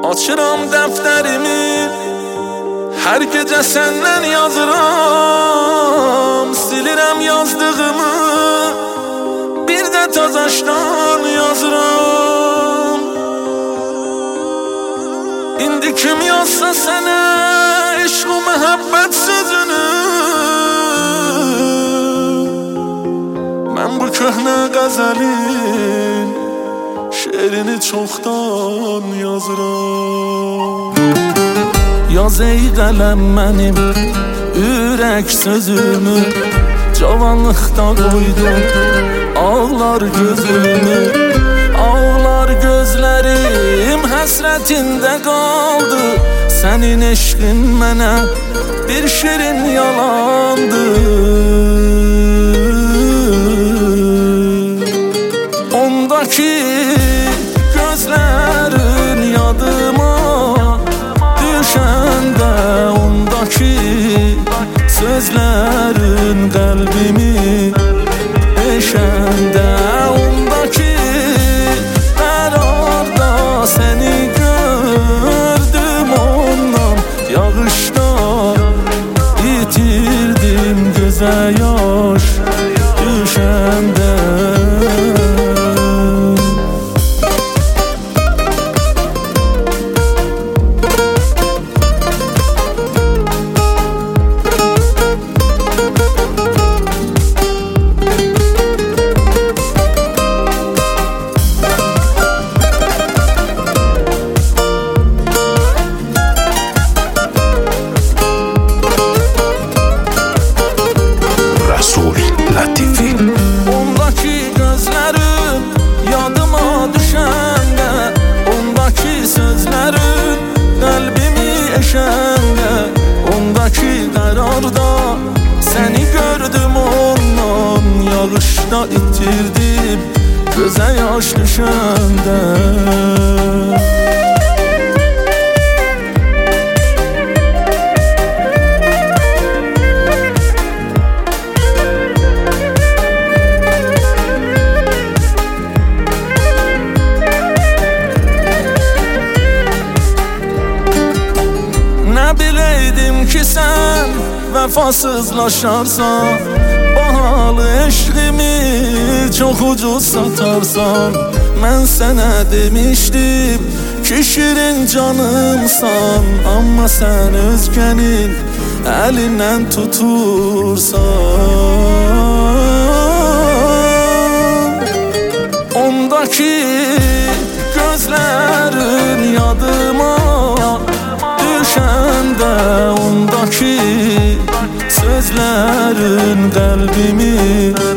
Açıram dəftərimi, hər gecə səndən yazıram. Silirəm yazdığımı, bir də təzəşdən yazıram. İndi kim yazsa sənə eşq u məhəbbət sözünü, mən bu köhnə qəzəlin şeirini çoxdan yazıram. Yaz ey qələm mənim ürək sözümü, cavanlıqda qoydum ağlar gözümü. Ağlar gözlərim həsrətində qaldı, sənin eşqin mənə bir şirin yalandı. Ondaki gözlərin yadıma düşəndə, ondaki sözlərin qəlbimi eşəndə, ondaki qərarda səni gördüm, ondan yağışda itirdim gözə yaş düşəndə. Ondaki gözlərin yadıma düşəndə, ondaki sözlərin qəlbimi eşəndə, ondaki qərarda səni gördüm, ondan yağışda itirdim gözə yaş düşəndə. Nə biləydim ki sən vəfasızlaşarsan, bahalı eşqimi çox ucuz satarsan. Mən sənə demişdim ki şirin canımsan, amma sən özgənin əlindən tutursan. Ondaki gözlərin yadıma düşəndə, ondaki sözlərin qəlbimi